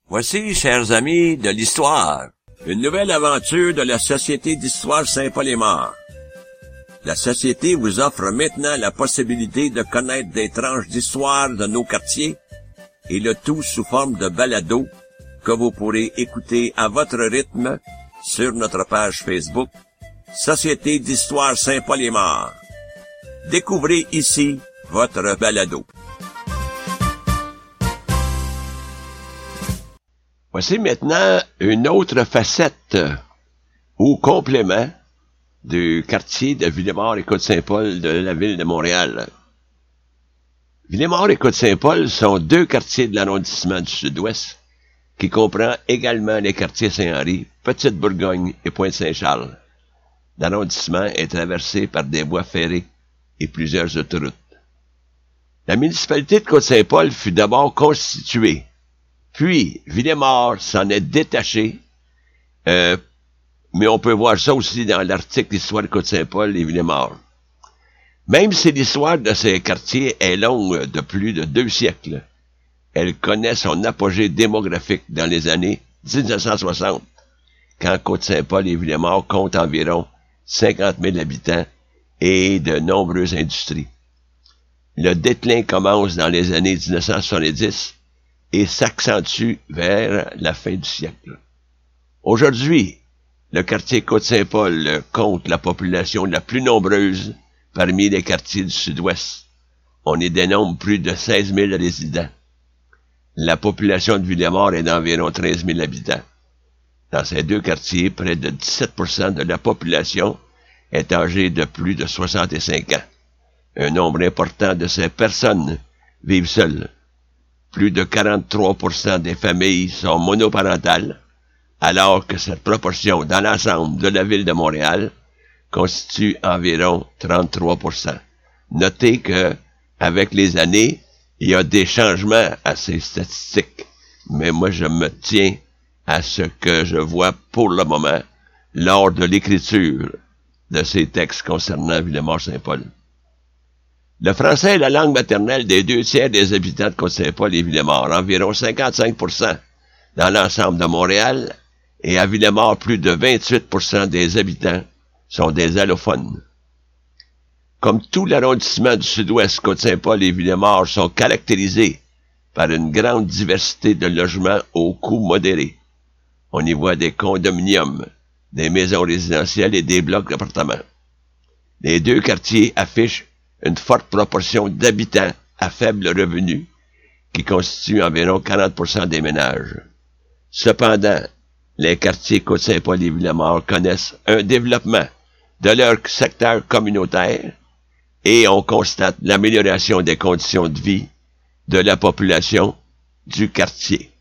Voici, chers amis, de l'histoire, une nouvelle aventure de la Société d'histoire Saint-Paul-et-Mort. La Société vous offre maintenant la possibilité de connaître des tranches d'histoire de nos quartiers, et le tout sous forme de balado que vous pourrez écouter à votre rythme sur notre page Facebook, Société d'histoire Saint-Paul-et-Mort. Découvrez ici votre balado. Voici maintenant une autre facette ou complément du quartier de Villemort et Côte-Saint-Paul de la ville de Montréal. Villemort et Côte-Saint-Paul sont deux quartiers de l'arrondissement du Sud-Ouest qui comprend également les quartiers Saint-Henri, Petite-Bourgogne et Pointe-Saint-Charles. L'arrondissement est traversé par des voies ferrées et plusieurs autoroutes. La municipalité de Côte-Saint-Paul fut d'abord constituée. Puis, Villemort s'en est détaché, mais on peut voir ça aussi dans l'article Histoire de Côte-Saint-Paul et Villemort. Même si l'histoire de ces quartiers est longue de plus de 2 siècles, elle connaît son apogée démographique dans les années 1960, quand Côte-Saint-Paul et Villemort comptent environ 50 000 habitants et de nombreuses industries. Le déclin commence dans les années 1970, et s'accentue vers la fin du siècle. Aujourd'hui, le quartier Côte-Saint-Paul compte la population la plus nombreuse parmi les quartiers du Sud-Ouest. On y dénombre plus de 16 000 résidents. La population de Villemort est d'environ 13 000 habitants. Dans ces deux quartiers, près de 17% de la population est âgée de plus de 65 ans. Un nombre important de ces personnes vivent seules. Plus de 43% des familles sont monoparentales, alors que cette proportion dans l'ensemble de la ville de Montréal constitue environ 33%. Notez que, avec les années, il y a des changements à ces statistiques, mais moi je me tiens à ce que je vois pour le moment lors de l'écriture de ces textes concernant Villemort-Saint-Paul. Le français est la langue maternelle des 2 tiers des habitants de Côte-Saint-Paul et Villemort, environ 55% dans l'ensemble de Montréal, et à Villemort, plus de 28% des habitants sont des allophones. Comme tout l'arrondissement du Sud-Ouest, Côte-Saint-Paul et Villemort sont caractérisés par une grande diversité de logements au coût modéré. On y voit des condominiums, des maisons résidentielles et des blocs d'appartements. Les deux quartiers affichent une forte proportion d'habitants à faible revenu, qui constituent environ 40% des ménages. Cependant, les quartiers Côte-Saint-Paul et Villemort connaissent un développement de leur secteur communautaire et on constate l'amélioration des conditions de vie de la population du quartier.